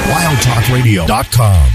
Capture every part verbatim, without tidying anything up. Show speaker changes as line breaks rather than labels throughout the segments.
wild talk radio dot com.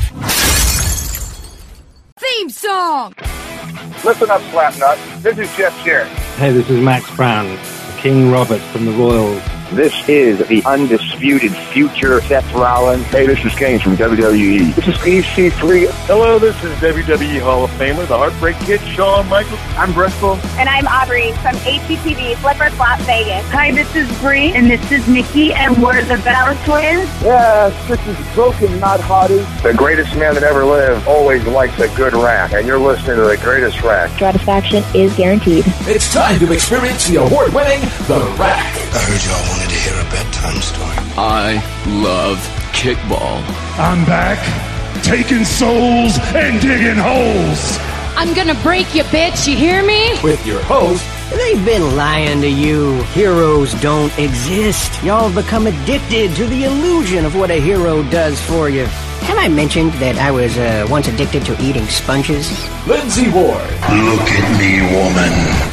Theme song!
Listen up, Slapnut. This is Jeff Jarrett.
Hey, this is Max Brown, King Robert from the Royals.
This is the undisputed future Seth Rollins.
Hey, this is Kane from W W E.
This is E C three.
Hello, this is W W E Hall of Famer, the Heartbreak Kid, Shawn Michaels.
I'm Bristol.
And I'm Aubrey from H G T V, Flipper Flop Vegas.
Hi, this is Bree. And this is Nikki, and we're the Bella Twins.
Yes, this is Broken, not Hottie.
The greatest man that ever lived always likes a good rack, and you're listening to the greatest rack.
Satisfaction is guaranteed.
It's time to experience the award-winning The Rack.
I heard y'all wanted to hear a bedtime story.
I love kickball.
I'm back, taking souls and digging holes.
I'm gonna break you, bitch, you hear me?
With your host,
they've been lying to you. Heroes don't exist. Y'all become addicted to the illusion of what a hero does for you. Have I mentioned that I was uh, once addicted to eating sponges?
Lindsay Ward.
Look at me, woman.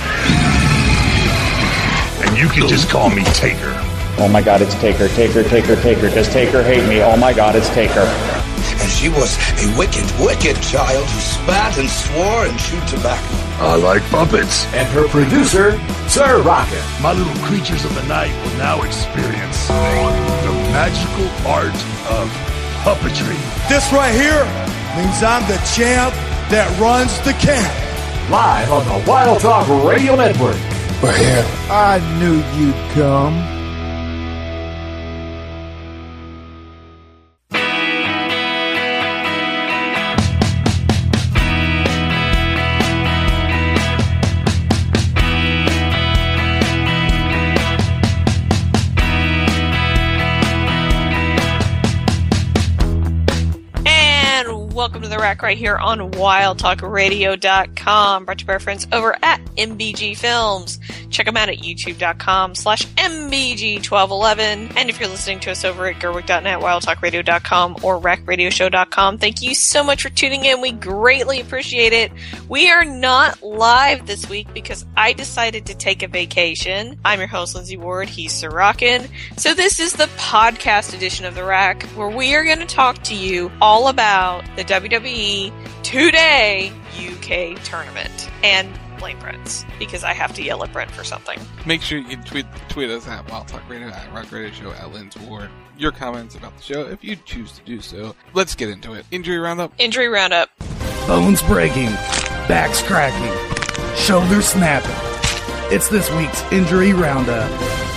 And you can just call me Taker.
Oh my God, it's Taker, Taker, Taker, Taker. Does Taker hate me? Oh my God, it's Taker.
And she was a wicked, wicked child who spat and swore and chewed tobacco.
I like puppets.
And her producer, Sir Rocket.
My little creatures of the night will now experience the magical art of puppetry.
This right here means I'm the champ that runs the camp.
Live on the Wild Talk Radio Network.
We're here.
I knew you'd come.
Welcome to The Rack right here on wild talk radio dot com. Brought to you by our friends over at M B G Films. Check them out at youtube dot com slash M B G twelve eleven. And if you're listening to us over at gerwick dot net, wild talk radio dot com, or rack radio show dot com, thank you so much for tuning in. We greatly appreciate it. We are not live this week because I decided to take a vacation. I'm your host, Lindsay Ward. He's Sorokin. So this is the podcast edition of The Rack, where we are going to talk to you all about the W W E Two-Day U K Tournament. And blame Brent, because I have to yell at Brent for something.
Make sure you tweet tweet us at Wild Talk Radio, at Rock Radio Show, at Lindsay Ward. Your comments about the show, if you choose to do so. Let's get into it. Injury roundup.
Injury roundup.
Bones breaking, backs cracking, shoulders snapping. It's this week's injury roundup.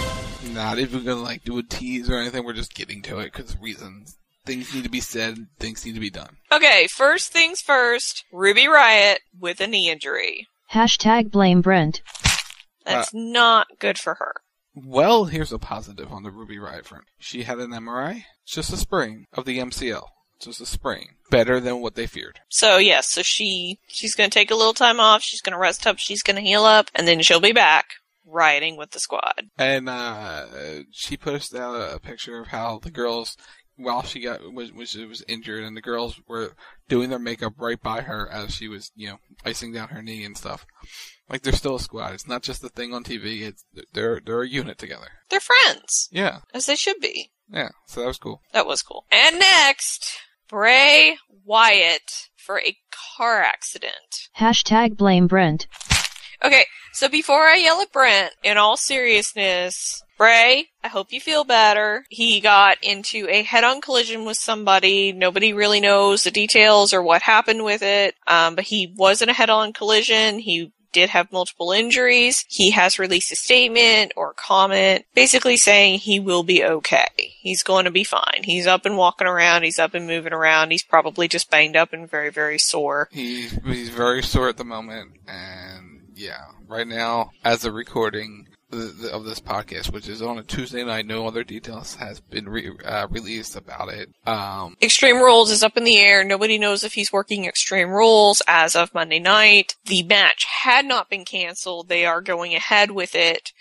Not even gonna like do a tease or anything. We're just getting to it because reasons. Things need to be said. Things need to be done.
Okay, first things first. Ruby Riott with a knee injury.
Hashtag blame Brent.
That's
uh,
not good for her.
Well, here's a positive on the Ruby Riott front. She had an M R I. It's just a sprain of the M C L. It's just a sprain. Better than what they feared.
So, yes, so she she's going to take a little time off. She's going to rest up. She's going to heal up. And then she'll be back rioting with the squad.
And uh, she posted out a picture of how the girls... While she got was, was she was injured, and the girls were doing their makeup right by her as she was, you know, icing down her knee and stuff. Like they're still a squad. It's not just a thing on T V. It's they're they're a unit together.
They're friends.
Yeah,
as they should be.
Yeah, so that was cool.
That was cool. And next, Bray Wyatt for a car accident.
Hashtag blame Brent.
Okay, so before I yell at Brent, in all seriousness, Bray, I hope you feel better. He got into a head-on collision with somebody. Nobody really knows the details or what happened with it, um, but he was in a head-on collision. He did have multiple injuries. He has released a statement or comment basically saying he will be okay. He's going to be fine. He's up and walking around. He's up and moving around. He's probably just banged up and very, very sore.
He's, he's very sore at the moment, and yeah, right now, as a recording of this podcast, which is on a Tuesday night, no other details has been re- uh, released about it. Um,
Extreme Rules is up in the air. Nobody knows if he's working Extreme Rules as of Monday night. The match had not been canceled. They are going ahead with it.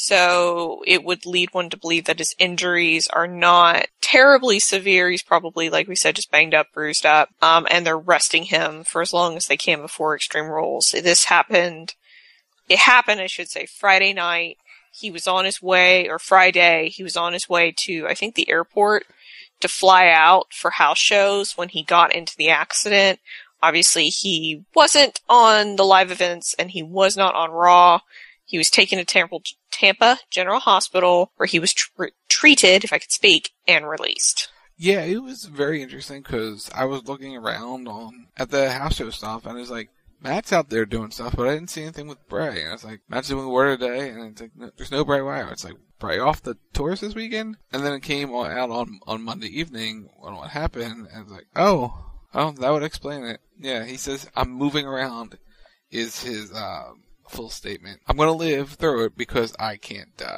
So it would lead one to believe that his injuries are not terribly severe. He's probably, like we said, just banged up, bruised up. Um, and they're resting him for as long as they can before Extreme Rules. This happened, it happened, I should say, Friday night. He was on his way, or Friday, he was on his way to, I think, the airport to fly out for house shows when he got into the accident. Obviously, he wasn't on the live events, and he was not on Raw. He was taken to Tampa, Tampa General Hospital, where he was tr- treated, if I could speak, and released.
Yeah, it was very interesting, because I was looking around on at the house show stuff, and it's like, Matt's out there doing stuff, but I didn't see anything with Bray. And it's like, Matt's doing Word today, and it's like, no, there's no Bray Wyatt. It's like, Bray off the tours this weekend? And then it came out on, on Monday evening on what happened, and it's like, oh... Oh, that would explain it. Yeah, he says, I'm moving around, is his uh, full statement. I'm going to live through it because I can't die.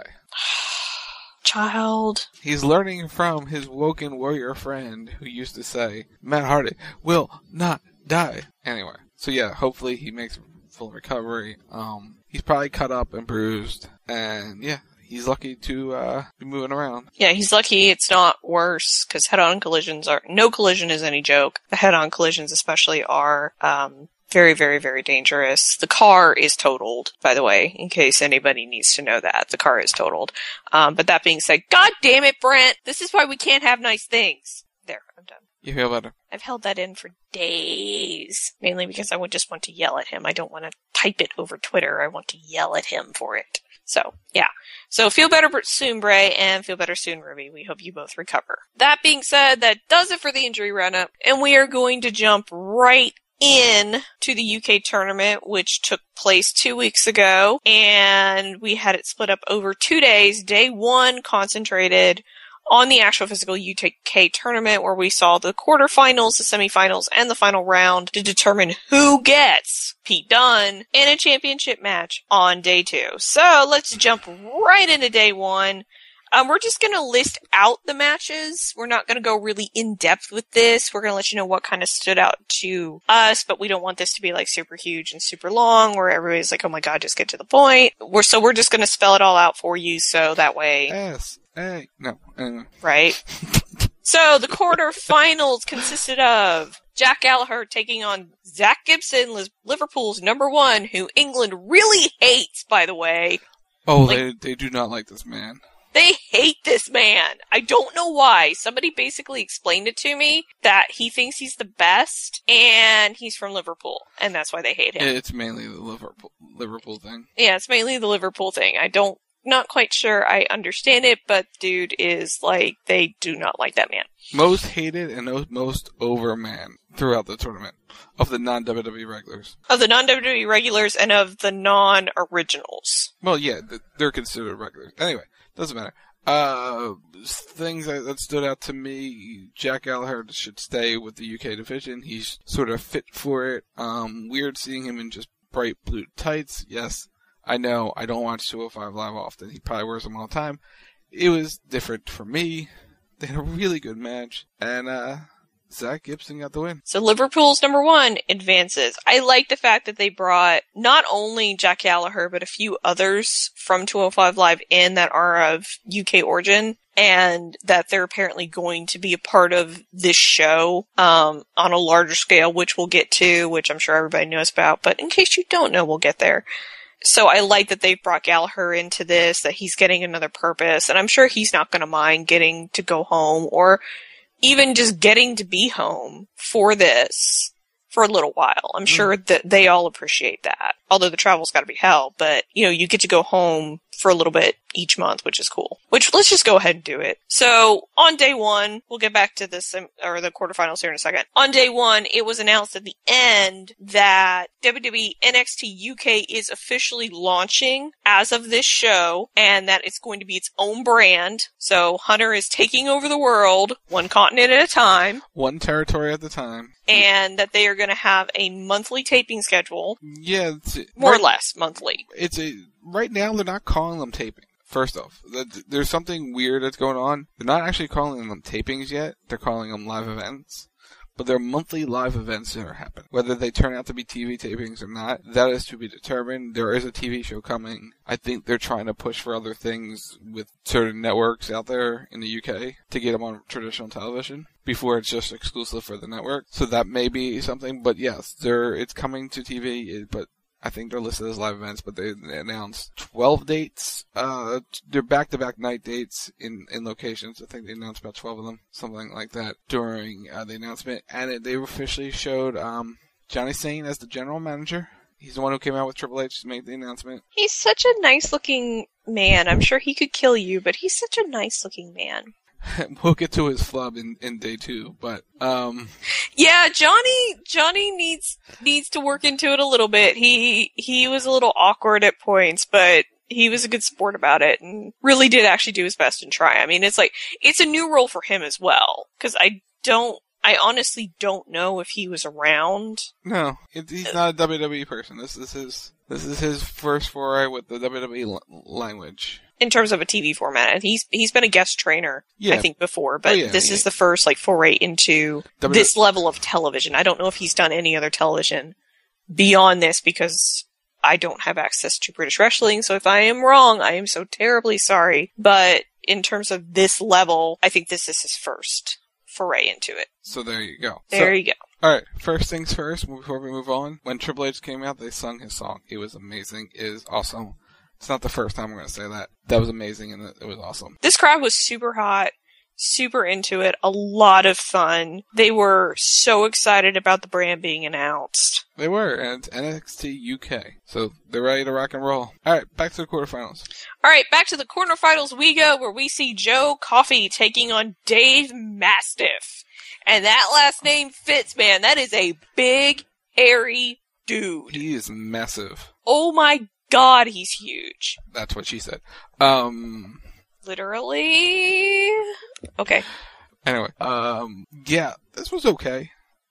Child.
He's learning from his Woken Warrior friend who used to say, Matt Hardy will not die. Anyway, so yeah, hopefully he makes full recovery. Um, he's probably cut up and bruised, and yeah. He's lucky to uh, be moving around.
Yeah, he's lucky it's not worse, because head-on collisions are... No collision is any joke. The head-on collisions especially are um, very, very, very dangerous. The car is totaled, by the way, in case anybody needs to know that. The car is totaled. Um, but that being said, God damn it, Brent! This is why we can't have nice things. There, I'm done.
You feel better?
I've held that in for days. Mainly because I would just want to yell at him. I don't want to type it over Twitter. I want to yell at him for it. So, yeah. So, feel better soon, Bray, and feel better soon, Ruby. We hope you both recover. That being said, that does it for the injury run-up, and we are going to jump right in to the U K tournament, which took place two weeks ago, and we had it split up over two days. Day one concentrated on the actual physical U K tournament, where we saw the quarterfinals, the semifinals, and the final round to determine who gets Pete Dunne in a championship match on day two. So let's jump right into day one. Um, we're just going to list out the matches. We're not going to go really in depth with this. We're going to let you know what kind of stood out to us, but we don't want this to be like super huge and super long where everybody's like, oh my God, just get to the point. We're, so we're just going to spell it all out for you so that way.
Yes. Hey, no. Anyway.
Right. So the quarterfinals consisted of Jack Gallagher taking on Zach Gibson, Liverpool's number one, who England really hates, by the way.
Oh,
like,
they they do not like this man.
They hate this man. I don't know why. Somebody basically explained it to me that he thinks he's the best, and he's from Liverpool, and that's why they hate him.
It's mainly the Liverpool Liverpool thing.
Yeah, it's mainly the Liverpool thing. I don't. Not quite sure I understand it, but dude is like, they do not like that man.
Most hated and most over man throughout the tournament of the non-W W E regulars.
Of the non-W W E regulars and of the non-originals.
Well, yeah, they're considered regulars. Anyway, doesn't matter. Uh, things that, that stood out to me, Jack Gallagher should stay with the U K division. He's sort of fit for it. Um, weird seeing him in just bright blue tights. Yes. I know, I don't watch two oh five Live often. He probably wears them all the time. It was different for me. They had a really good match. And, uh, Zach Gibson got the win.
So Liverpool's number one advances. I like the fact that they brought not only Jack Gallagher, but a few others from two oh five Live in that are of U K origin. And that they're apparently going to be a part of this show, um, on a larger scale, which we'll get to, which I'm sure everybody knows about. But in case you don't know, we'll get there. So I like that they've brought Gallagher into this, that he's getting another purpose, and I'm sure he's not going to mind getting to go home or even just getting to be home for this for a little while. I'm sure that they all appreciate that. Although the travel's got to be hell, but, you know, you get to go home for a little bit each month, which is cool. Which, let's just go ahead and do it. So, on day one, we'll get back to this, or the quarterfinals here in a second. On day one, it was announced at the end that W W E N X T U K is officially launching as of this show, and that it's going to be its own brand. So, Hunter is taking over the world, one continent at a time.
One territory at a time.
And that they are going to have a monthly taping schedule.
Yeah. It's,
more
right,
or less, monthly.
It's a, right now they're not calling them taping. First off, there's something weird that's going on. They're not actually calling them tapings yet. They're calling them live events. But they're monthly live events that are happening. Whether they turn out to be T V tapings or not, that is to be determined. There is a T V show coming. I think they're trying to push for other things with certain networks out there in the U K to get them on traditional television before it's just exclusive for the network. So that may be something. But yes, they're, it's coming to T V, but I think they're listed as live events, but they announced twelve dates. Uh, they're back-to-back night dates in, in locations. I think they announced about twelve of them, something like that, during uh, the announcement. And it, they officially showed um, Johnny Sane as the general manager. He's the one who came out with Triple H to make the announcement.
He's such a nice-looking man. I'm sure he could kill you, but he's such a nice-looking man.
We'll get to his flub in, in day two, but um
yeah, Johnny Johnny needs needs to work into it a little bit. He he was a little awkward at points, but he was a good sport about it and really did actually do his best and try. I mean, it's like it's a new role for him as well, because I don't I honestly don't know if he was around.
No, it, he's not a W W E person. This is his this is his first foray with the W W E l- language.
In terms of a T V format, and he's he's been a guest trainer,
yeah.
I think, before, but
oh, yeah,
this
yeah.
is the first like foray into w- this level of television. I don't know if he's done any other television beyond this, because I don't have access to British wrestling, so if I am wrong, I am so terribly sorry. But in terms of this level, I think this is his first foray into it.
So there you go.
There
so,
you go.
Alright, first things first, before we move on, when Triple H came out, they sung his song. It was amazing. It is awesome. It's not the first time I'm going to say that. That was amazing, and it was awesome.
This crowd was super hot, super into it, a lot of fun. They were so excited about the brand being announced.
They were, and N X T U K. So they're ready to rock and roll. Alright, back to the quarterfinals.
Alright, back to the quarterfinals we go, where we see Joe Coffey taking on Dave Mastiff. And that last name fits, man. That is a big, hairy dude.
He is massive.
Oh my God, he's huge.
That's what she said. Um,
Literally. Okay.
Anyway, um, yeah, this was okay.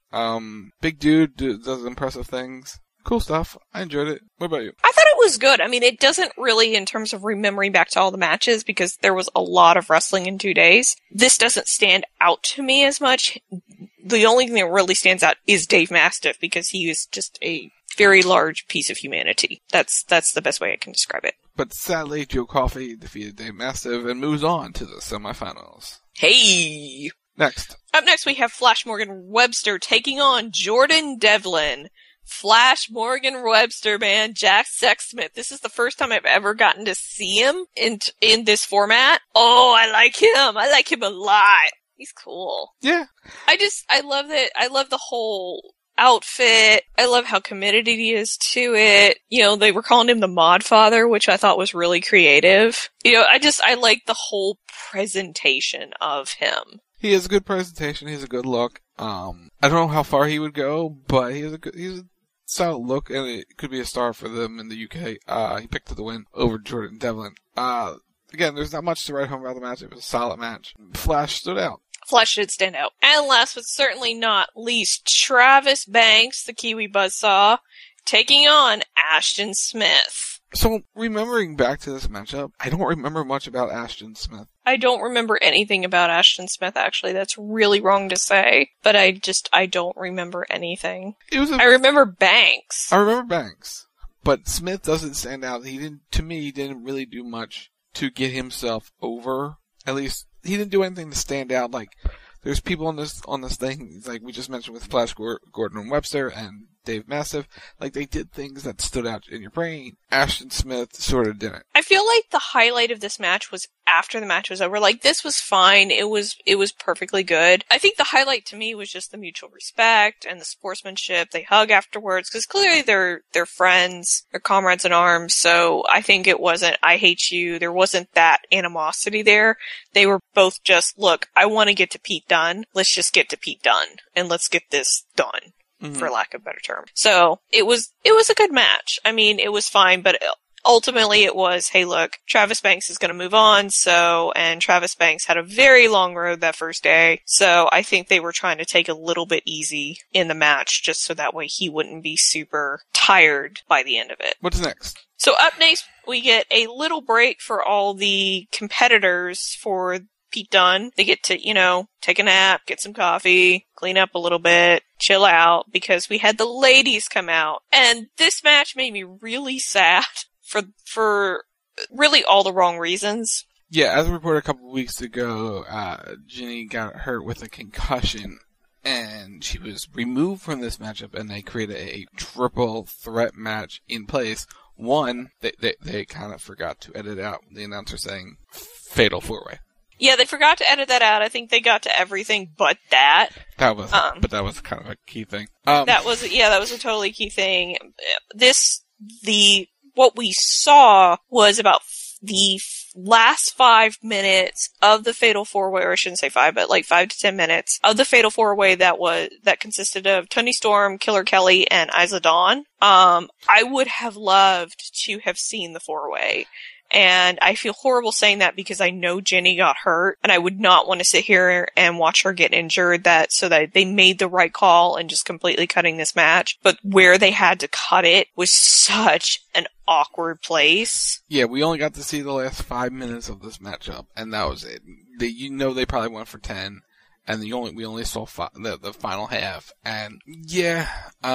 Um, big dude do, does impressive things. Cool stuff. I enjoyed it. What about you?
I thought it was good. I mean, it doesn't really, in terms of remembering back to all the matches, because there was a lot of wrestling in two days. This doesn't stand out to me as much. The only thing that really stands out is Dave Mastiff, because he is just a very large piece of humanity. That's that's the best way I can describe it.
But sadly, Joe Coffey defeated Dave Mastiff and moves on to the semifinals.
Hey!
Next.
Up next, we have Flash Morgan Webster taking on Jordan Devlin. Flash Morgan Webster, man, Jack Sexsmith. This is the first time I've ever gotten to see him in in this format. Oh, I like him. I like him a lot. He's cool.
Yeah.
I just, I love that. I love the whole outfit. I love how committed he is to it. You know, they were calling him the Mod Father, which I thought was really creative. You know, I just, I like the whole presentation of him.
He has a good presentation. He has a good look. Um, I don't know how far he would go, but he has a good, he's a solid look, and it could be a star for them in the U K. Uh, he picked up the win over Jordan Devlin. Uh, again, there's not much to write home about the match. It was a solid match. Flash stood out.
Flash did stand out. And last but certainly not least, Travis Banks, the Kiwi Buzzsaw, taking on Ashton Smith.
So, remembering back to this matchup, I don't remember much about Ashton Smith.
I don't remember anything about Ashton Smith, actually. That's really wrong to say. But I just, I don't remember anything.
It was a,
I remember Banks.
I remember Banks. But Smith doesn't stand out. He didn't, to me, he didn't really do much to get himself over. At least, he didn't do anything to stand out. Like, there's people on this on this thing, like we just mentioned with Flash Gordon and Webster and Dave Mastiff. Like, they did things that stood out in your brain. Ashton Smith sort of didn't.
I feel like the highlight of this match was after the match was over. Like, this was fine. It was it was perfectly good. I think the highlight to me was just the mutual respect and the sportsmanship. They hug afterwards, because clearly they're they're friends, they're comrades in arms. So I think it wasn't I hate you. There wasn't that animosity there. They were both just, look, I want to get to Pete Dunne. Let's just get to Pete Dunne and let's get this done. Mm-hmm. For lack of a better term. So, it was, it was a good match. I mean, it was fine, but ultimately it was, hey look, Travis Banks is gonna move on, so, and Travis Banks had a very long road that first day, so I think they were trying to take a little bit easy in the match, just so that way he wouldn't be super tired by the end of it.
What's next?
So up next, we get a little break for all the competitors for Pete Dunne. They get to, you know, take a nap, get some coffee, clean up a little bit, chill out, because we had the ladies come out. And this match made me really sad for for really all the wrong reasons.
Yeah, as reported a couple of weeks ago, uh, Jenny got hurt with a concussion and she was removed from this matchup, and they created a triple threat match in place. One, they they, they kind of forgot to edit out the announcer saying Fatal Four-Way.
Yeah, they forgot to edit that out. I think they got to everything but that.
That was, um, but that was kind of a key thing. Um,
that was, yeah, that was a totally key thing. This, the, what we saw was about the last five minutes of the Fatal Four-Way, or I shouldn't say five, but like five to ten minutes of the Fatal Four-Way that was, that consisted of Toni Storm, Killer Kelly, and Isla Dawn. Um, I would have loved to have seen the four-way. And I feel horrible saying that because I know Jenny got hurt, and I would not want to sit here and watch her get injured, that so that they made the right call and just completely cutting this match. But where they had to cut it was such an awkward place.
Yeah, we only got to see the last five minutes of this matchup, and that was it. They, you know they probably went for ten, and the only we only saw fi- the, the final half. And yeah,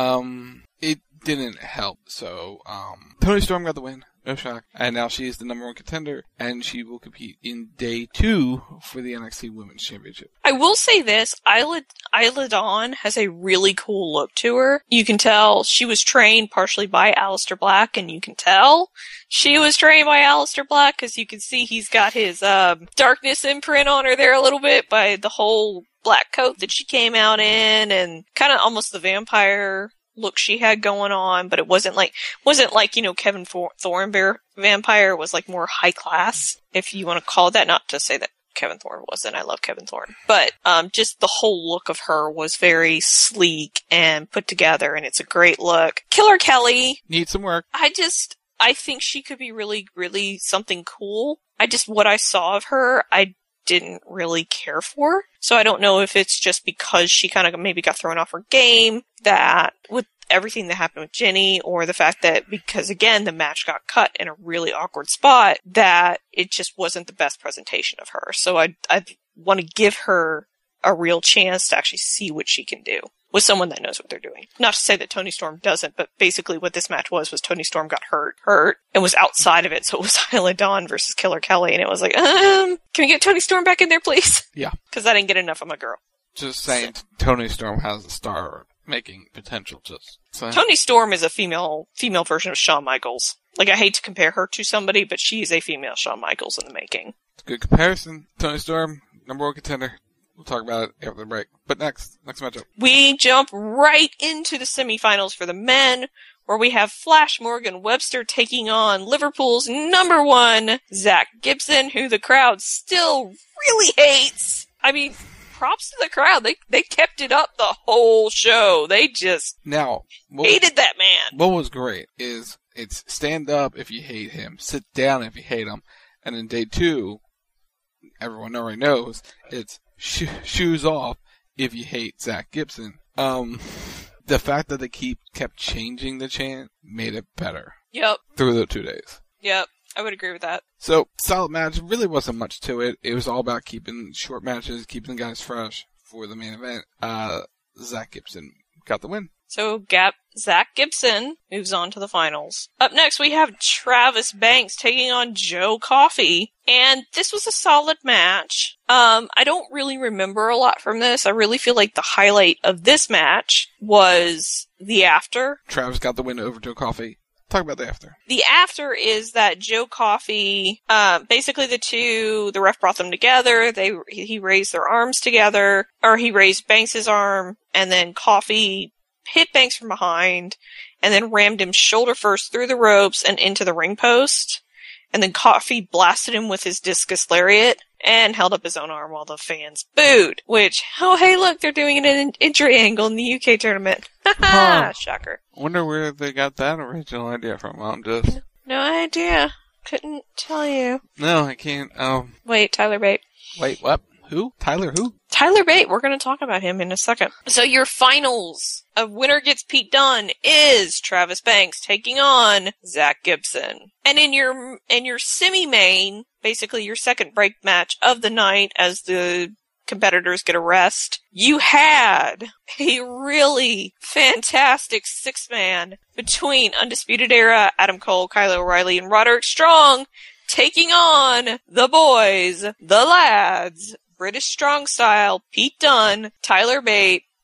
um, it didn't help. So um, Toni Storm got the win. No shock. And now she is the number one contender, and she will compete in day two for the N X T Women's Championship.
I will say this, Isla, Isla Dawn has a really cool look to her. You can tell she was trained partially by Aleister Black, and you can tell she was trained by Aleister Black, because you can see he's got his um, darkness imprint on her there a little bit by the whole black coat that she came out in, and kind of almost the vampire look she had going on, but it wasn't like, wasn't like, you know, Kevin Thorne vampire was like more high class, if you want to call it that. Not to say that Kevin Thorne wasn't. I love Kevin Thorne. But, um, just the whole look of her was very sleek and put together, and it's a great look. Killer Kelly
needs some work.
I just, I think she could be really, really something cool. I just, what I saw of her, I didn't really care for. So I don't know if it's just because she kind of maybe got thrown off her game, that with everything that happened with Jenny, or the fact that because again the match got cut in a really awkward spot, that it just wasn't the best presentation of her. So I I want to give her a real chance to actually see what she can do with someone that knows what they're doing. Not to say that Toni Storm doesn't, but basically what this match was, was Toni Storm got hurt, hurt, and was outside of it, so it was Isla Dawn versus Killer Kelly, and it was like, um, can we get Toni Storm back in there, please?
Yeah.
Because I didn't get enough of my girl.
Just saying, so. Toni Storm has a star-making potential, just saying.
Toni Storm is a female, female version of Shawn Michaels. Like, I hate to compare her to somebody, but she is a female Shawn Michaels in the making.
It's a good comparison. Toni Storm, number one contender. We'll talk about it after the break. But next, next matchup.
We jump right into the semifinals for the men, where we have Flash Morgan Webster taking on Liverpool's number one, Zach Gibson, who the crowd still really hates. I mean, props to the crowd. They they kept it up the whole show. They just
now what,
hated that man.
What was great is it's stand up if you hate him, sit down if you hate him, and in day two, everyone already knows it's Sho- shoes off if you hate Zach Gibson. Um, the fact that they keep kept changing the chant made it better.
Yep.
Through the two days.
Yep, I would agree with that.
So, solid match. Really wasn't much to it. It was all about keeping short matches, keeping the guys fresh for the main event. Uh, Zach Gibson got the win.
So, Gap, Zach Gibson moves on to the finals. Up next, we have Travis Banks taking on Joe Coffey. And this was a solid match. Um, I don't really remember a lot from this. I really feel like the highlight of this match was the after.
Travis got the win over Joe Coffey. Talk about the after.
The after is that Joe Coffey, uh, basically the two, the ref brought them together. They, he raised their arms together, or he raised Banks' arm, and then Coffey hit Banks from behind, and then rammed him shoulder first through the ropes and into the ring post. And then Coffey blasted him with his discus lariat and held up his own arm while the fans booed. Which, oh hey look, they're doing it in an injury angle in the U K tournament. Haha, shocker.
I wonder where they got that original idea from. I'm just...
No idea. Couldn't tell you.
No, I can't. Um.
Wait, Tyler Bate.
Wait, what? Who? Tyler who?
Tyler Bate. We're going to talk about him in a second. So your finals of Winner Gets Pete Dunne is Travis Banks taking on Zach Gibson. And in your in your semi-main, basically your second break match of the night as the competitors get a rest, you had a really fantastic six-man between Undisputed Era, Adam Cole, Kyle O'Reilly, and Roderick Strong taking on the boys, the lads, British Strong Style, Pete Dunne, Tyler Bate,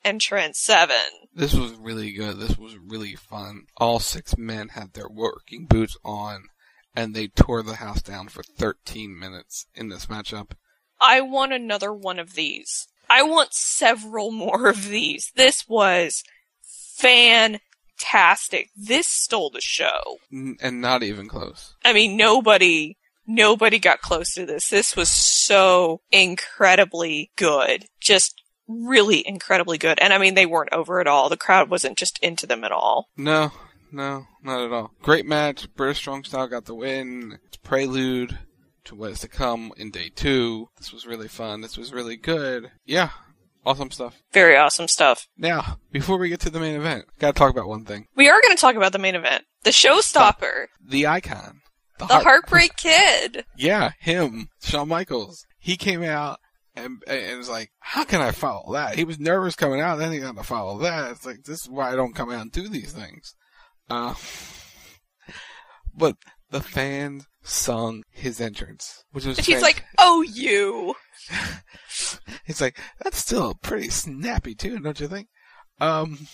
entrance seven.
This was really good. This was really fun. All six men had their working boots on, and they tore the house down for thirteen minutes in this matchup.
I want another one of these. I want several more of these. This was fantastic. This stole the show.
N- and not even close.
I mean, nobody, nobody got close to this. This was so incredibly good. Just really incredibly good. And I mean, they weren't over at all. The crowd wasn't just into them at all.
No, no, not at all. Great match. British Strong Style got the win. It's prelude to what is to come in day two. This was really fun. This was really good. Yeah. Awesome stuff.
Very awesome stuff.
Now, before we get to the main event, gotta talk about one thing.
We are gonna talk about the main event. The showstopper.
The icon.
The, the heart- Heartbreak Kid.
Yeah, him. Shawn Michaels. He came out and, and was like, how can I follow that? He was nervous coming out, then he got to follow that. It's like, this is why I don't come out and do these things. Uh, but the fans sung his entrance, which was
and he's like, oh, you.
He's like, that's still a pretty snappy tune, don't you think? Um,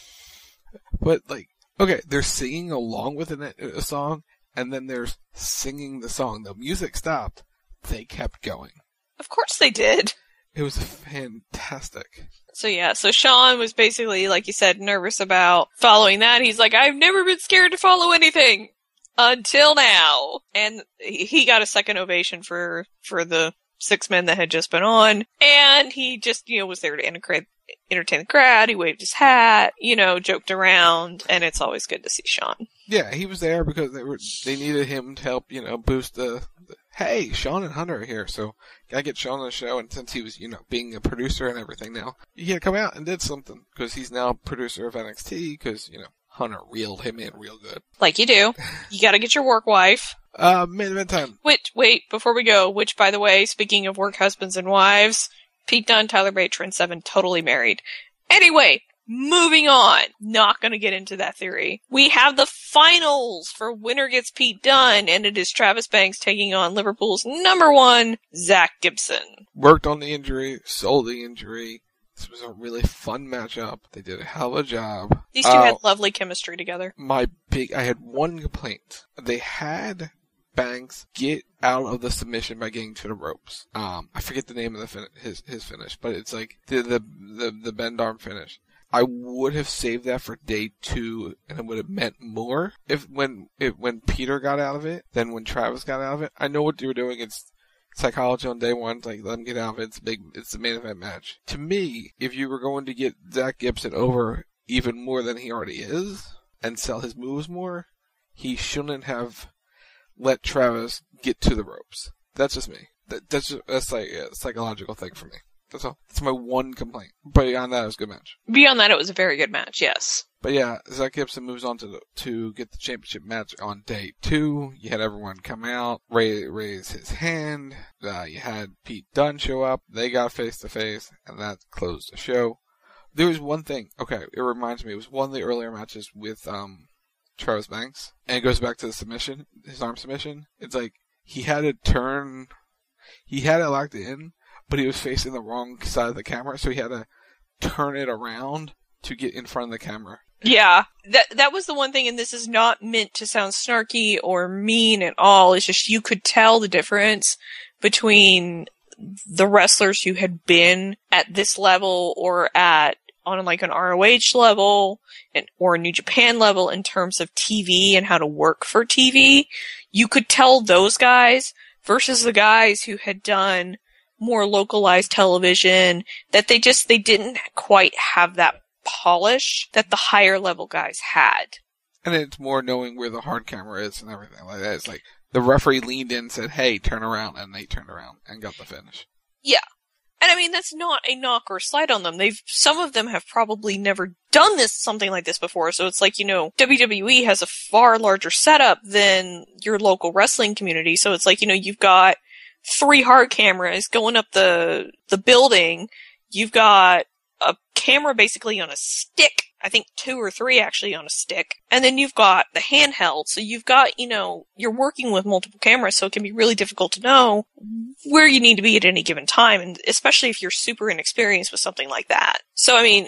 but like, okay, they're singing along with a, a song, and then they're singing the song. The music stopped. They kept going.
Of course they did.
It was fantastic.
So yeah, so Shawn was basically, like you said, nervous about following that. He's like, I've never been scared to follow anything until now. And he got a second ovation for, for the six men that had just been on. And he just, you know, was there to integrate, entertain the crowd. He waved his hat, you know, joked around. And it's always good to see Shawn.
Yeah, he was there because they were, they needed him to help, you know, boost the, the hey, Shawn and Hunter are here, so gotta get Shawn on the show, and since he was, you know, being a producer and everything now, he had to come out and did something, because he's now producer of N X T, because, you know, Hunter reeled him in real good.
Like you do. You gotta get your work wife.
Uh, main event time.
Wait, wait, before we go, which, by the way, speaking of work husbands and wives, Pete Dunne, Tyler Bate, Trent Seven, totally married. Anyway, moving on. Not gonna get into that theory. We have the finals for winner gets Pete Dunne, and it is Travis Banks taking on Liverpool's number one, Zach Gibson.
Worked on the injury, sold the injury. This was a really fun matchup. They did a hell of a job.
These two uh, had lovely chemistry together.
My big, I had one complaint. They had Banks get out of the submission by getting to the ropes. Um, I forget the name of the fin- his his finish, but it's like the the the, the bend arm finish. I would have saved that for day two, and it would have meant more if when it, when Peter got out of it than when Travis got out of it. I know what you were doing. It's psychology on day one. It's like, let him get out of it. It's a big. It's the main event match. To me, if you were going to get Zach Gibson over even more than he already is and sell his moves more, he shouldn't have let Travis get to the ropes. That's just me. That, that's just, that's like a psychological thing for me. That's all. That's my one complaint. But beyond that, it was a good match.
Beyond that, it was a very good match, yes.
But yeah, Zach Gibson moves on to the, to get the championship match on day two. You had everyone come out, raise, raise his hand. Uh, you had Pete Dunne show up. They got face to face, and that closed the show. There was one thing. Okay, it reminds me. It was one of the earlier matches with um Travis Banks, and it goes back to the submission, his arm submission. It's like he had to turn. He had it locked in, but he was facing the wrong side of the camera, so he had to turn it around to get in front of the camera.
Yeah, that that was the one thing, and this is not meant to sound snarky or mean at all. It's just you could tell the difference between the wrestlers who had been at this level or at on like an R O H level and or a New Japan level in terms of T V and how to work for T V. You could tell those guys versus the guys who had done more localized television, that they just, they didn't quite have that polish that the higher level guys had.
And it's more knowing where the hard camera is and everything like that. It's like the referee leaned in and said, hey, turn around, and they turned around and got the finish.
Yeah. And I mean, that's not a knock or a slight on them. They've, some of them have probably never done this, something like this before. So it's like, you know, W W E has a far larger setup than your local wrestling community. So it's like, you know, you've got three hard cameras going up the, the building. You've got a camera basically on a stick. I think two or three actually on a stick. And then you've got the handheld. So you've got, you know, you're working with multiple cameras, so it can be really difficult to know where you need to be at any given time, and especially if you're super inexperienced with something like that. So, I mean,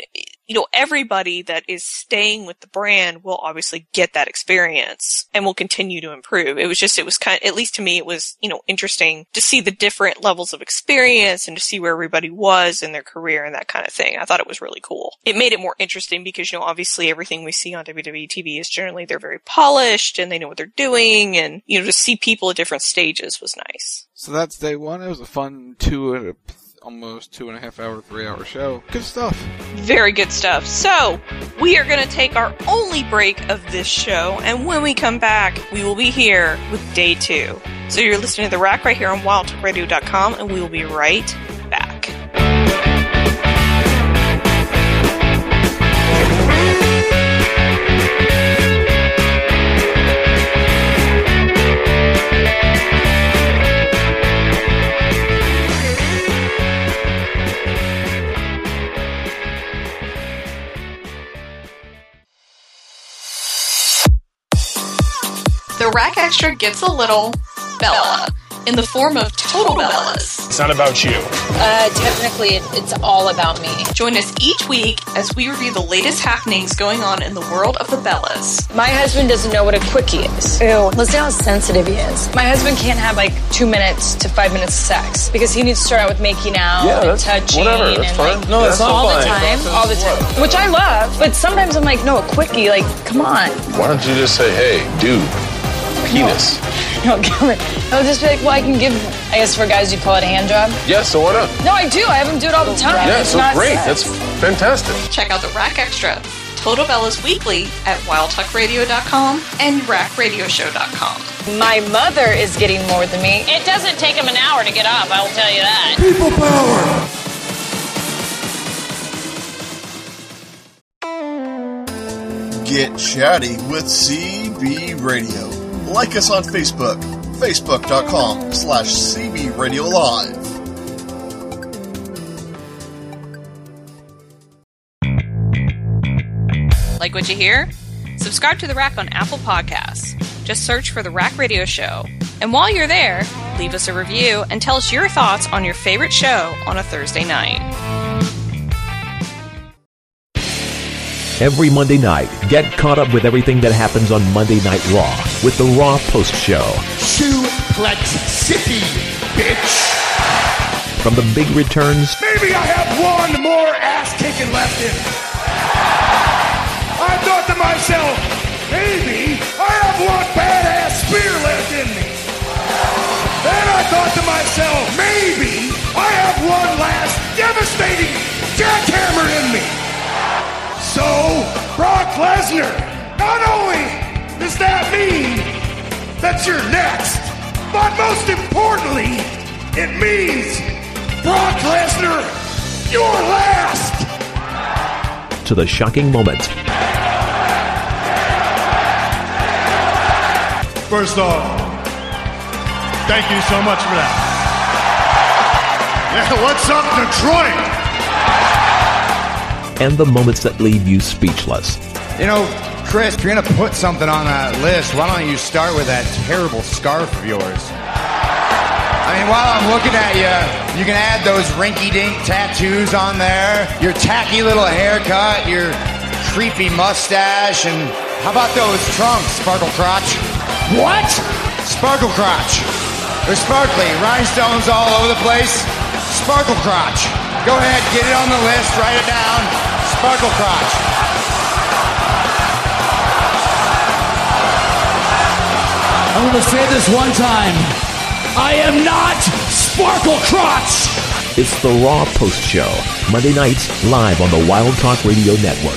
you know, everybody that is staying with the brand will obviously get that experience and will continue to improve. It was just, it was kind of, at least to me, it was, you know, interesting to see the different levels of experience and to see where everybody was in their career and that kind of thing. I thought it was really cool. It made it more interesting because, you know, obviously everything we see on W W E T V is generally they're very polished and they know what they're doing, and, you know, to see people at different stages was nice.
So that's day one. It was a fun two and a, almost two and a half hour, three hour show. Good stuff.
Very good stuff. So, we are going to take our only break of this show, and when we come back, we will be here with day two. So you're listening to The Rack right here on wild talk radio dot com, and we will be right back. The Rack Extra gets a little Bella in the form of Total Bellas.
It's not about you.
Uh, technically, it, it's all about me.
Join us each week as we review the latest happenings going on in the world of the Bellas.
My husband doesn't know what a quickie is. Ew. Listen how sensitive he is. My husband can't have like two minutes to five minutes of sex because he needs to start out with making out
yeah,
and touching.
Whatever, that's
and
fine.
Like,
no, that's
all
fine.
the time, all the time. Which I love, but sometimes I'm like, no, a quickie, like, come on.
Why don't you just say, hey, dude, penis?
No, come on. I'll just be like, well, I can give, I guess for guys you call it a hand job.
Yeah, so why not?
No, I do. I have them do it all the time.
Yeah,
it's
so
not
great.
sex.
That's fantastic.
Check out the Rack Extra, Total Bellas Weekly at wild talk radio dot com and rack radio show dot com.
My mother is getting more than me. It doesn't take him an hour to get up, I will tell you that.
People power!
Get chatty with C B Radio. Like us on Facebook, facebook.com slash CB Radio Live.
Like what you hear? Subscribe to The Rack on Apple Podcasts. Just search for The Rack Radio Show. And while you're there, leave us a review and tell us your thoughts on your favorite show on a Thursday night.
Every Monday night, get caught up with everything that happens on Monday Night Raw with the Raw Post Show.
Suplex City, bitch!
From the big returns...
Maybe I have one more ass-kicking left in me. I thought to myself, maybe I have one badass spear left in me. Then I thought to myself, maybe I have one last devastating jackhammer in me. So, Brock Lesnar, not only does that mean that you're next, but most importantly, it means, Brock Lesnar, you're last!
To the shocking moments.
First off, thank you so much for that. Yeah, what's up, Detroit?
And the moments that leave you speechless.
You know, Chris, if you're going to put something on that list, why don't you start with that terrible scarf of yours? I mean, while I'm looking at you, you can add those rinky-dink tattoos on there, your tacky little haircut, your creepy mustache, and how about those trunks, Sparkle Crotch?
What?
Sparkle Crotch. They're sparkly, rhinestones all over the place. Sparkle Crotch. Go ahead, get it on the list, write it down. Sparkle Crotch.
I'm going to say this one time. I am not Sparkle Crotch!
It's the Raw Post Show, Monday nights, live on the Wild Talk Radio Network.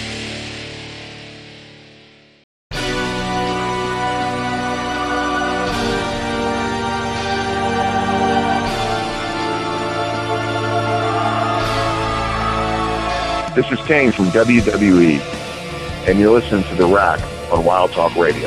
This is Kane from W W E, and you're listening to The Rack on Wild Talk Radio.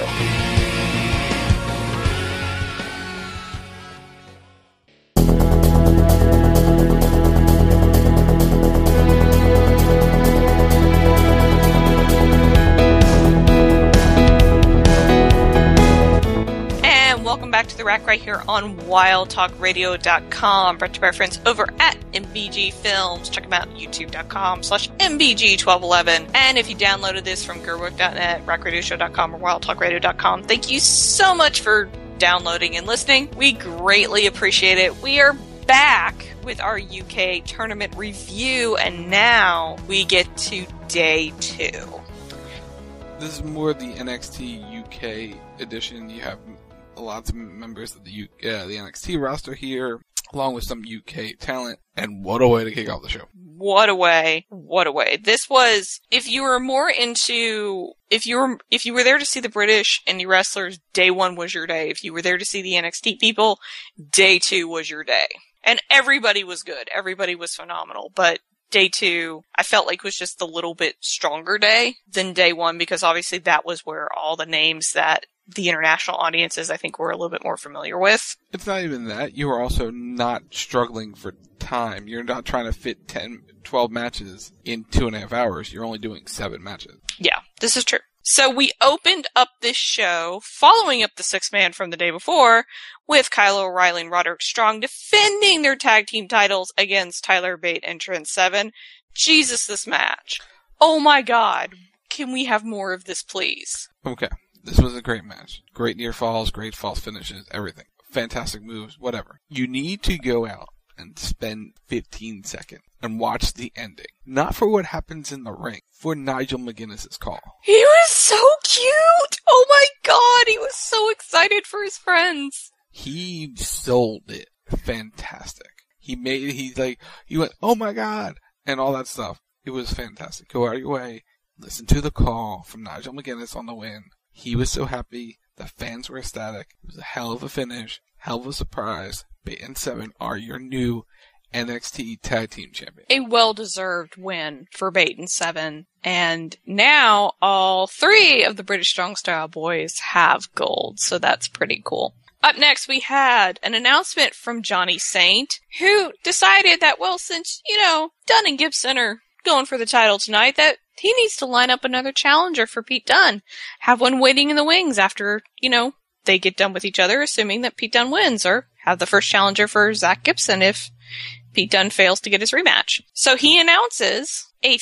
The Rack right here on wild talk radio dot com. Brought to you by our friends over at M B G Films. Check them out at youtube.com slash MBG1211. And if you downloaded this from gerwig dot net, rack radio show dot com, or wild talk radio dot com, thank you so much for downloading and listening. We greatly appreciate it. We are back with our U K tournament review, and now we get to day two.
This is more the N X T U K edition. You have lots of members of the U- uh, the N X T roster here, along with some U K talent, and what a way to kick off the show.
What a way. What a way. This was, if you were more into, if you were, if you were there to see the British indie wrestlers, day one was your day. If you were there to see the N X T people, day two was your day. And everybody was good. Everybody was phenomenal. But day two, I felt like was just a little bit stronger day than day one, because obviously that was where all the names that the international audiences, I think, were a little bit more familiar with.
It's not even that. You are also not struggling for time. You're not trying to fit ten, twelve matches in two and a half hours. You're only doing seven matches.
Yeah, this is true. So we opened up this show, following up the six-man from the day before, with Kyle O'Reilly and Roderick Strong defending their tag team titles against Tyler Bate and Trent Seven. Jesus, this match. Oh my god. Can we have more of this, please?
Okay. This was a great match. Great near falls, great false finishes, everything. Fantastic moves, whatever. You need to go out and spend fifteen seconds and watch the ending. Not for what happens in the ring, for Nigel McGuinness's call.
He was so cute! Oh my god, he was so excited for his friends.
He sold it. Fantastic. He made, he's like, he went, oh my god, and all that stuff. It was fantastic. Go out of your way, listen to the call from Nigel McGuinness on the win. He was so happy. The fans were ecstatic. It was a hell of a finish. Hell of a surprise. Bate and Seven are your new N X T Tag Team Champions.
A well-deserved win for Bate and Seven. And now all three of the British Strong Style boys have gold. So that's pretty cool. Up next, we had an announcement from Johnny Saint, who decided that, well, since, you know, Dunn and Gibson are going for the title tonight, that he needs to line up another challenger for Pete Dunne. Have one waiting in the wings after, you know, they get done with each other, assuming that Pete Dunne wins, or have the first challenger for Zach Gibson if Pete Dunne fails to get his rematch. So he announces a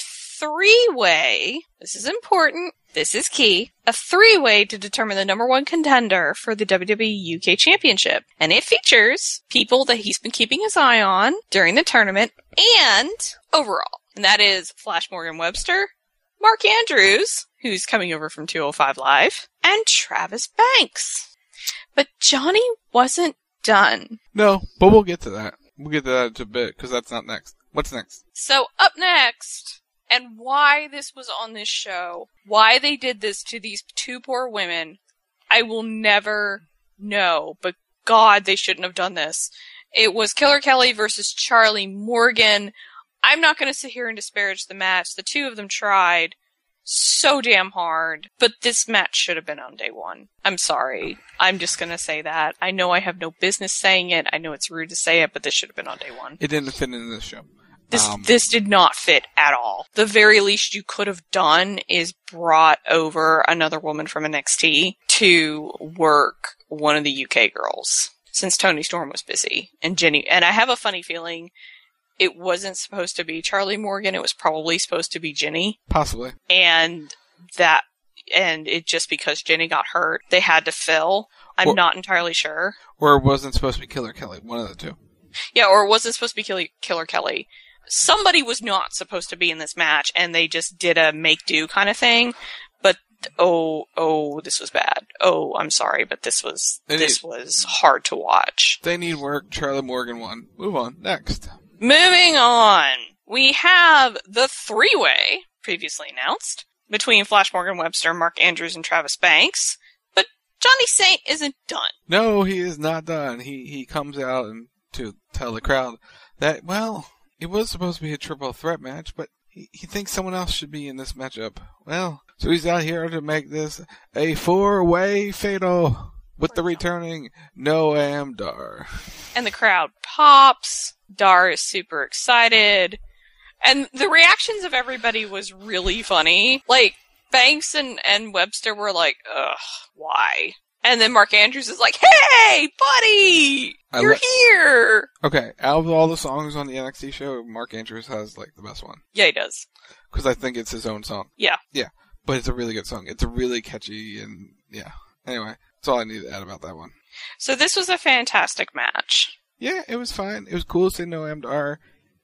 three-way, this is important, this is key, a three-way to determine the number one contender for the W W E U K Championship. And it features people that he's been keeping his eye on during the tournament and overall. And that is Flash Morgan Webster, Mark Andrews, who's coming over from two oh five Live, and Travis Banks. But Johnny wasn't done.
No, but we'll get to that. We'll get to that in a bit, because that's not next. What's next?
So up next, and why this was on this show, why they did this to these two poor women, I will never know. But God, they shouldn't have done this. It was Killer Kelly versus Charlie Morgan. I'm not going to sit here and disparage the match. The two of them tried so damn hard, but this match should have been on day one. I'm sorry. I'm just going to say that. I know I have no business saying it. I know it's rude to say it, but this should have been on day one.
It didn't fit into this show.
This
um,
this did not fit at all. The very least you could have done is brought over another woman from N X T to work one of the U K girls, since Toni Storm was busy. And Jenny, and I have a funny feeling it wasn't supposed to be Charlie Morgan. It was probably supposed to be Jenny.
Possibly.
And that, and it just because Jenny got hurt, they had to fill. I'm or, not entirely sure.
Or it wasn't supposed to be Killer Kelly. One of the two.
Yeah, or it wasn't supposed to be Killer, Killer Kelly. Somebody was not supposed to be in this match, and they just did a make-do kind of thing. But, oh, oh, this was bad. Oh, I'm sorry, but this was, they this need, was hard to watch.
They need work. Charlie Morgan won. Move on. Next.
Moving on, we have the three-way, previously announced, between Flash Morgan Webster, Mark Andrews, and Travis Banks. But Johnny Saint isn't done.
No, he is not done. He he comes out and to tell the crowd that, well, it was supposed to be a triple threat match, but he, he thinks someone else should be in this matchup. Well, so he's out here to make this a four-way fatal with the returning Noam Dar.
And the crowd pops. Dar is super excited. And the reactions of everybody was really funny. Like, Banks and, and Webster were like, ugh, why? And then Mark Andrews is like, hey, buddy, you're
le-
here.
Okay, out of all the songs on the N X T show, Mark Andrews has, like, the best one.
Yeah, he does.
Because I think it's his own song.
Yeah.
Yeah, but it's a really good song. It's a really catchy and, yeah. Anyway, that's all I need to add about that one.
So this was a fantastic match.
Yeah, it was fine. It was cool to see Noam Dar.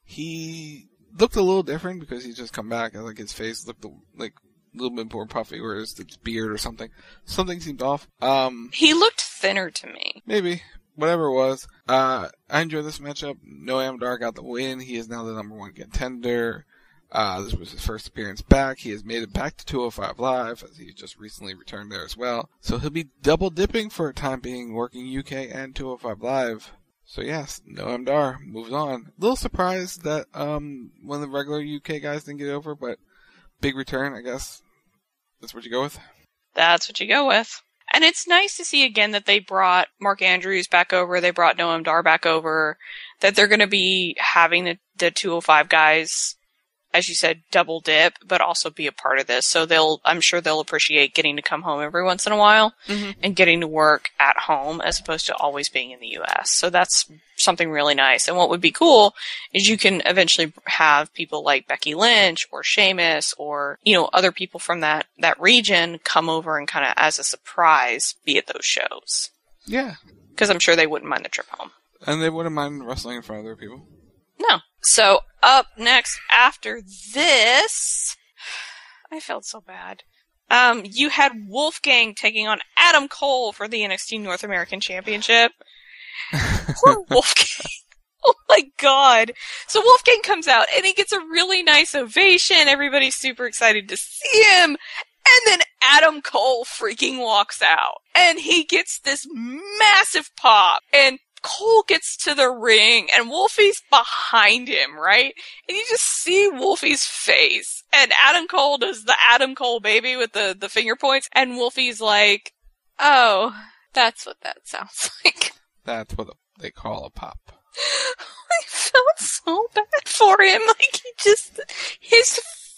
He looked a little different because he's just come back and, like, his face looked, like, a little bit more puffy, whereas it's beard or something. Something seemed off. Um,
he looked thinner to me.
Maybe. Whatever it was. Uh, I enjoyed this matchup. Noam Dar got the win. He is now the number one contender. Uh, this was his first appearance back. He has made it back to two oh five Live, as he just recently returned there as well. So he'll be double dipping for a time being, working U K and two oh five Live. So yes, Noam Dar moves on. A little surprised that, um, one of the regular U K guys didn't get over, but big return, I guess. That's what you go with?
That's what you go with. And it's nice to see again that they brought Mark Andrews back over, they brought Noam Dar back over, that they're going to be having the, the two oh five guys, as you said, double dip, but also be a part of this. So they'll, I'm sure they'll appreciate getting to come home every once in a while mm-hmm. and getting to work at home as opposed to always being in the U S. So that's something really nice. And what would be cool is you can eventually have people like Becky Lynch or Sheamus or, you know, other people from that, that region come over and kind of as a surprise be at those shows.
Yeah.
Because I'm sure they wouldn't mind the trip home.
And they wouldn't mind wrestling in front of other people.
No. So, up next after this, I felt so bad. Um, you had Wolfgang taking on Adam Cole for the N X T North American Championship. Poor Wolfgang. Oh my god. So Wolfgang comes out and he gets a really nice ovation. Everybody's super excited to see him. And then Adam Cole freaking walks out. And he gets this massive pop. And Cole gets to the ring and Wolfie's behind him, right? And you just see Wolfie's face. And Adam Cole does the Adam Cole baby with the, the finger points. And Wolfie's like, oh, that's what that sounds like.
That's what they call a pop.
I felt so bad for him. Like, he just, his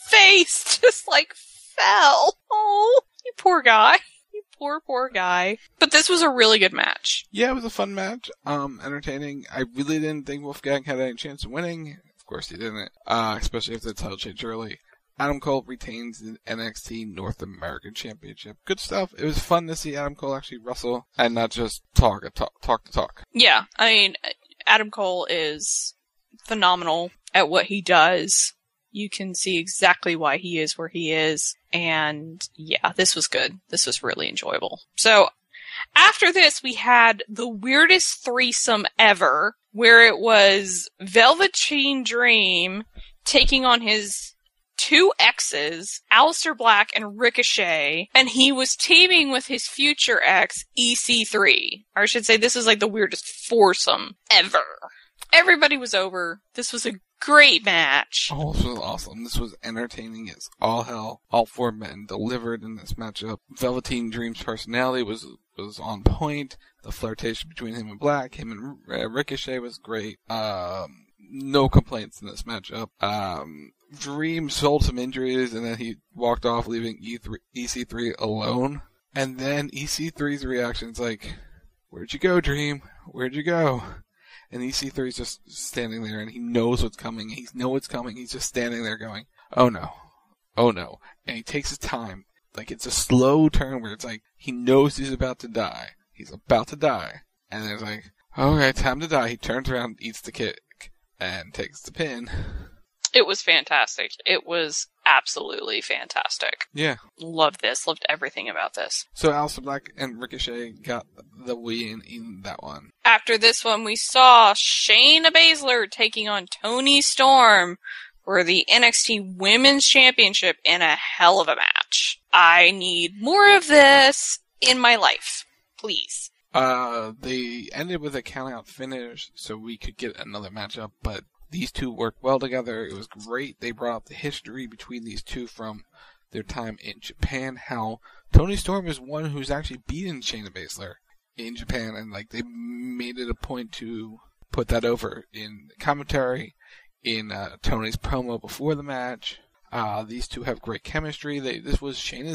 face just like fell. Oh, you poor guy. Poor, poor guy. But this was a really good match.
Yeah, it was a fun match. Um, entertaining. I really didn't think Wolfgang had any chance of winning. Of course he didn't. Uh, especially if the title changed early. Adam Cole retains the N X T North American Championship. Good stuff. It was fun to see Adam Cole actually wrestle and not just talk, talk, talk to talk.
Yeah, I mean, Adam Cole is phenomenal at what he does. You can see exactly why he is where he is. And yeah, this was good. This was really enjoyable. So after this, we had the weirdest threesome ever, where it was Velveteen Dream taking on his two exes, Aleister Black and Ricochet, and he was teaming with his future ex, E C three. Or I should say, this is like the weirdest foursome ever. Everybody was over. This was a great match.
Oh, this was awesome. This was entertaining as all hell. All four men delivered in this matchup. Velveteen Dream's personality was was on point. The flirtation between him and Black, him and uh, Ricochet was great. Um, no complaints in this matchup. Um, Dream sold some injuries and then he walked off, leaving E C three alone. And then E C three's reaction's like, "Where'd you go, Dream? Where'd you go?" And E C three's just standing there, and he knows what's coming. He knows what's coming. He's just standing there going, oh no. Oh no. And he takes his time. Like, it's a slow turn where it's like, he knows he's about to die. He's about to die. And it's like, okay, time to die. He turns around, eats the kick, and takes the pin.
It was fantastic. It was absolutely fantastic.
Yeah.
Loved this. Loved everything about this.
So Aleister Black and Ricochet got the win in that one.
After this one, we saw Shayna Baszler taking on Toni Storm for the N X T Women's Championship in a hell of a match. I need more of this in my life. Please.
Uh, they ended with a count-out finish so we could get another matchup, but these two worked well together. It was great. They brought up the history between these two from their time in Japan. How Toni Storm is one who's actually beaten Shayna Baszler in Japan, and like they made it a point to put that over in commentary, in uh, Tony's promo before the match. Uh, these two have great chemistry. They, this was Shayna's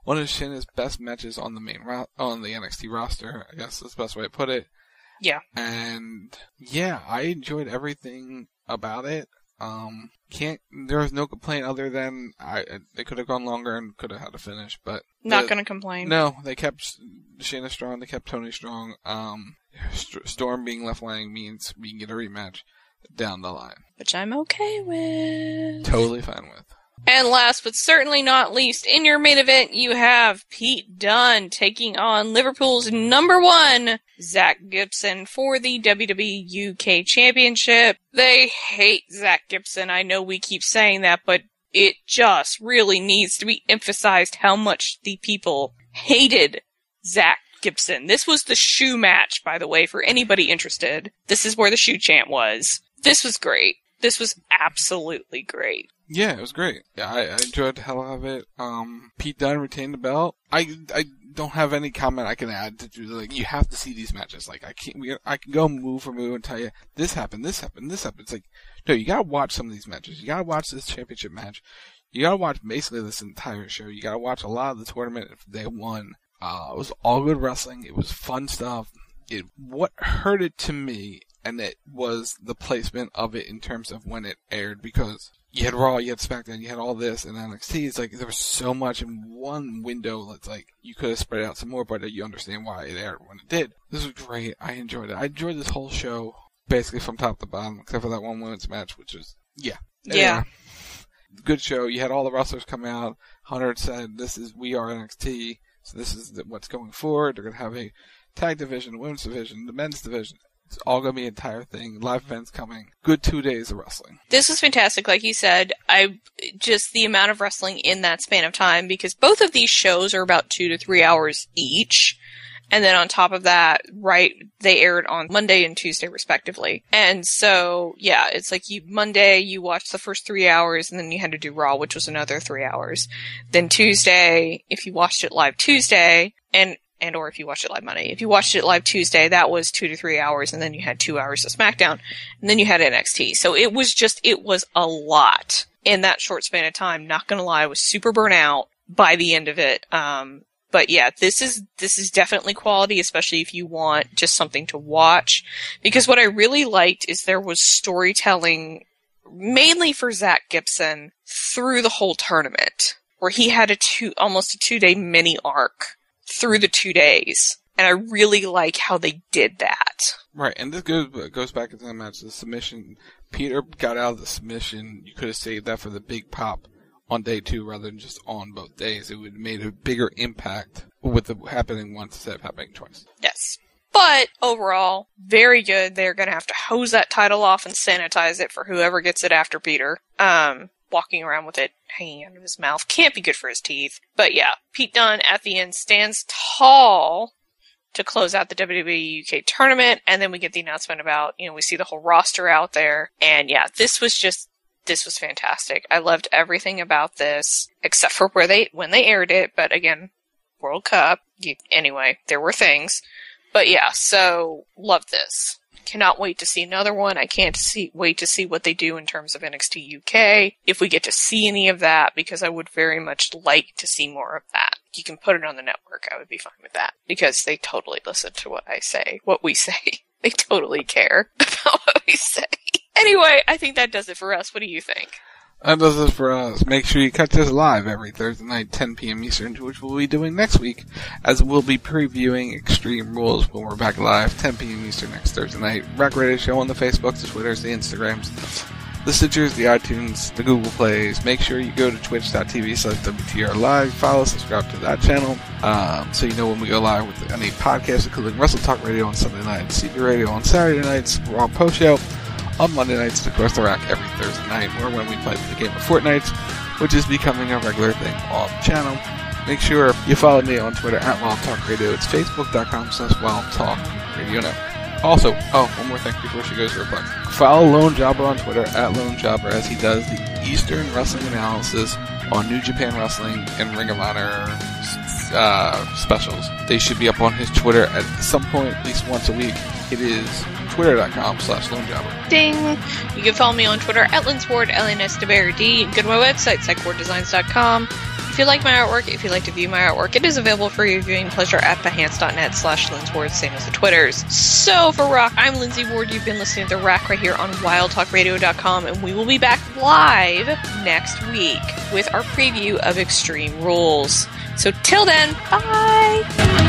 one of Shayna's best matches on the main ro- on the N X T roster. I guess that's the best way to put it.
Yeah.
And yeah, I enjoyed everything about it. Um, can't, there was no complaint other than I, they could have gone longer and could have had a finish, but.
Not
the,
gonna complain.
No, they kept Shayna strong, they kept Tony strong. Um, St- Storm being left lying means we can get a rematch down the line.
Which I'm okay with.
Totally fine with.
And last but certainly not least, in your main event, you have Pete Dunne taking on Liverpool's number one, Zach Gibson, for the W W E U K Championship. They hate Zach Gibson. I know we keep saying that, but it just really needs to be emphasized how much the people hated Zach Gibson. This was the shoe match, by the way, for anybody interested. This is where the shoe chant was. This was great. This was absolutely great.
Yeah, it was great. Yeah, I, I enjoyed the hell out of it. Um, Pete Dunne retained the belt. I, I don't have any comment I can add to do. Like, you have to see these matches. Like, I can't. We, I can go move for move and tell you this happened, this happened, this happened. It's like, no, you gotta watch some of these matches. You gotta watch this championship match. You gotta watch basically this entire show. You gotta watch a lot of the tournament if they won. Uh, it was all good wrestling. It was fun stuff. It what hurt it to me, and it was the placement of it in terms of when it aired, because you had Raw, you had SmackDown, you had all this, and N X T. It's like there was so much in one window. It's like you could have spread out some more, but you understand why it aired when it did. This was great. I enjoyed it. I enjoyed this whole show basically from top to bottom, except for that one women's match, which was yeah,
yeah,
anyway, good show. You had all the wrestlers come out. Hunter said, "This is we are N X T, so this is what's going forward. They're gonna have a tag division, women's division, the men's division." It's all going to be an entire thing. Live events coming. Good two days of wrestling.
This was fantastic. Like you said, I just the amount of wrestling in that span of time, because both of these shows are about two to three hours each. And then on top of that, right, they aired on Monday and Tuesday respectively. And so, yeah, it's like you Monday, you watched the first three hours, and then you had to do Raw, which was another three hours. Then Tuesday, if you watched it live Tuesday, and and or if you watched it live Monday. If you watched it live Tuesday, that was two to three hours, and then you had two hours of SmackDown, and then you had N X T. So it was just, it was a lot in that short span of time. Not gonna lie, I was super burnt out by the end of it. Um, but yeah, this is, this is definitely quality, especially if you want just something to watch. Because what I really liked is there was storytelling, mainly for Zach Gibson, through the whole tournament, where he had a two, almost a two day mini arc through the two days. And I really like how they did that.
Right, and this goes goes back into the match, the submission. Peter got out of the submission. You could have saved that for the big pop on day two rather than just on both days. It would have made a bigger impact with it happening once instead of happening twice.
Yes. But overall, very good. They're going to have to hose that title off and sanitize it for whoever gets it after Peter. Um... Walking around with it hanging out of his mouth. Can't be good for his teeth. But yeah, Pete Dunne at the end stands tall to close out the W W E U K tournament, and then we get the announcement about, you know, we see the whole roster out there, and yeah, this was just, this was fantastic. I loved everything about this, except for where they, when they aired it, but again, World Cup, you, anyway, there were things. But yeah, so, loved this. Cannot wait to see another one. I can't see, wait to see what they do in terms of N X T U K, if we get to see any of that, because I would very much like to see more of that. You can put it on the network, I would be fine with that, because they totally listen to what I say, what we say. They totally care about what we say. Anyway, I think that does it for us. What do you think?
That does it for us. Make sure you catch us live every Thursday night, ten p.m. Eastern, which we'll be doing next week, as we'll be previewing Extreme Rules when we're back live, ten p.m. Eastern next Thursday night. Rack Radio Show on the Facebooks, the Twitters, the Instagrams, the Stitchers, the iTunes, the Google Plays. Make sure you go to twitch.tv slash WTR Live. Follow, subscribe to that channel, um, so you know when we go live with any podcast, including Wrestle Talk Radio on Sunday night, C B Radio on Saturday nights, Raw Post Show on Monday nights, of course, the Rack every Thursday night, or when we play the game of Fortnite, which is becoming a regular thing on the channel. Make sure you follow me on Twitter at Wild Talk Radio. It's facebook.com slash Wild Talk Radio now. Also, oh, one more thing before she goes to her plug. Follow Lone Jobber on Twitter at Lone Jobber, as he does the Eastern Wrestling analysis on New Japan Wrestling and Ring of Honor uh, specials. They should be up on his Twitter at some point, at least once a week. It is twitter.com slash Lone Jobber.
Ding! You can follow me on Twitter at Linsward, L N S W A R D. You can go to my website, psych ward designs dot com. If you like my artwork, if you'd like to view my artwork, it is available for your viewing pleasure at behance.net slash linsward, same as the Twitters. So for Rock, I'm Lindsay Ward. You've been listening to The Rack right here on wild talk radio dot com, and we will be back live next week with our preview of Extreme Rules. So till then, bye!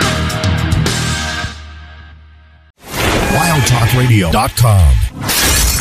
wild talk radio dot com